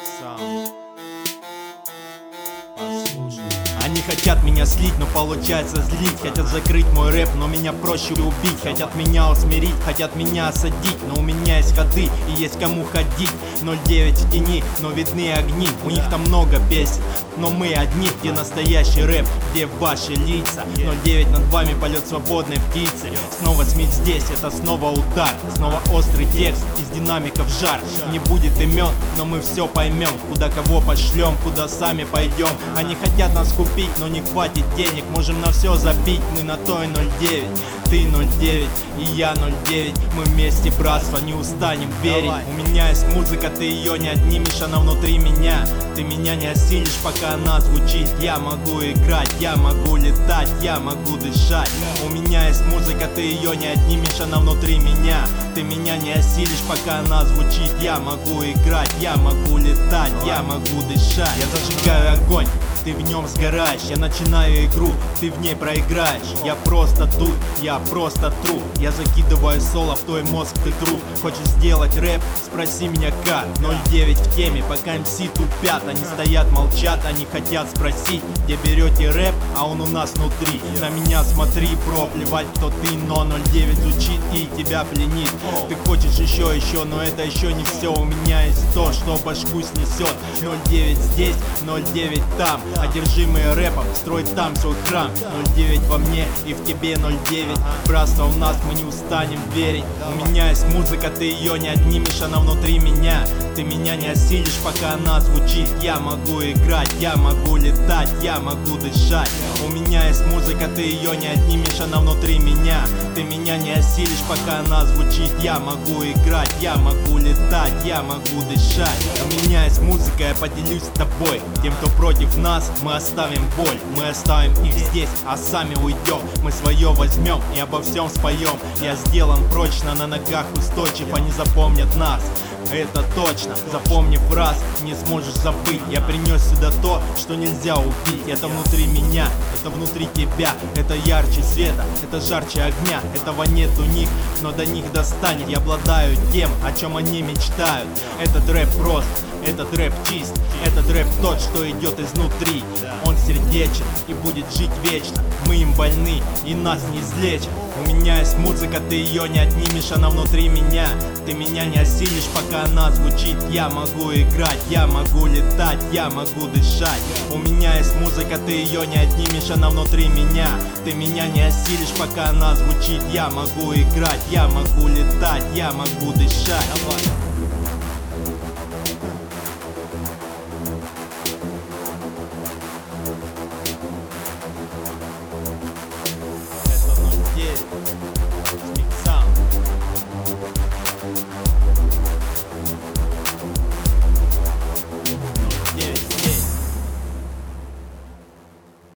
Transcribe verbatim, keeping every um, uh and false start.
Sound. Они хотят меня слить, но получается злить. Хотят закрыть мой рэп, но меня проще убить. Хотят меня усмирить, хотят меня осадить. Но у меня есть ходы и есть кому ходить. Ноль девять в тени, но видны огни. У них там много песен, но мы одни. Где настоящий рэп, где ваши лица? Ноль девять над вами, полет свободной птицы. Снова смить здесь, это снова удар. Снова острый текст, из динамиков жар. Не будет имен, но мы все поймем. Куда кого пошлем, куда сами пойдем. Они хотят нас купить, но не хватит денег. Можем на все забить, мы на то и ноль девять. Ты ноль девять и я ноль девять. Мы вместе, братство, не устанем верить. У меня есть музыка, ты ее не отнимешь, она внутри меня. Ты меня не осилишь, пока она звучит. Я могу играть, я могу летать, я могу дышать. У меня есть музыка, ты ее не отнимешь, она внутри меня. Ты меня не осилишь, пока она звучит. Я могу играть, я могу летать, я могу дышать. Я зажигаю огонь, ты в нем сгораешь. Я начинаю игру, ты в ней проиграешь. Я просто тут, я просто тру. Я закидываю соло в твой мозг, ты труп. Хочешь сделать рэп? Спроси меня как. Ноль девять в теме, пока эм си тупят. Они стоят, молчат, они хотят спросить, где берете рэп, а он у нас внутри. На меня смотри, бро, плевать кто ты, но ноль девять звучит и тебя пленит. Ты хочешь еще, еще, но это еще не все. У меня есть то, что башку снесет. Ноль девять здесь, ноль девять там. Одержимые рэпом, строить там свой храм. Ноль девять во мне и в тебе ноль девять. Братство у нас, мы не устанем верить. У меня есть музыка, ты ее не отнимешь, она внутри меня. Ты меня не осилишь, пока она звучит. Я могу играть, я могу летать, я могу дышать. У меня есть музыка, ты ее не отнимешь, она внутри меня. Ты меня не осилишь, пока она звучит. Я могу играть, я могу летать, я могу дышать. У меня есть музыка, я поделюсь с тобой. Тем, кто против нас, мы оставим боль. Мы оставим их здесь, а сами уйдем. Мы свое возьмем и обо всем споем. Я сделан прочно, на ногах устойчив. Они запомнят нас, это точно. Запомнив раз, не сможешь забыть. Я принес сюда то, что нельзя убить. Это внутри меня, это внутри тебя. Это ярче света, это жарче огня. Этого нет у них, но до них достанет. Я обладаю тем, о чем они мечтают. Этот рэп прост, этот рэп чист. Этот рэп тот, что идет изнутри. Он сердечен и будет жить вечно. Мы им больны и нас не излечат. У меня есть музыка, ты ее не отнимешь, она внутри меня. Ты меня не осилишь, пока она звучит. Я могу играть, я могу летать, я могу дышать. У меня есть музыка, ты ее не отнимешь, она внутри меня. Ты меня не осилишь, пока она звучит. Я могу играть, я могу летать, я могу дышать. Давай.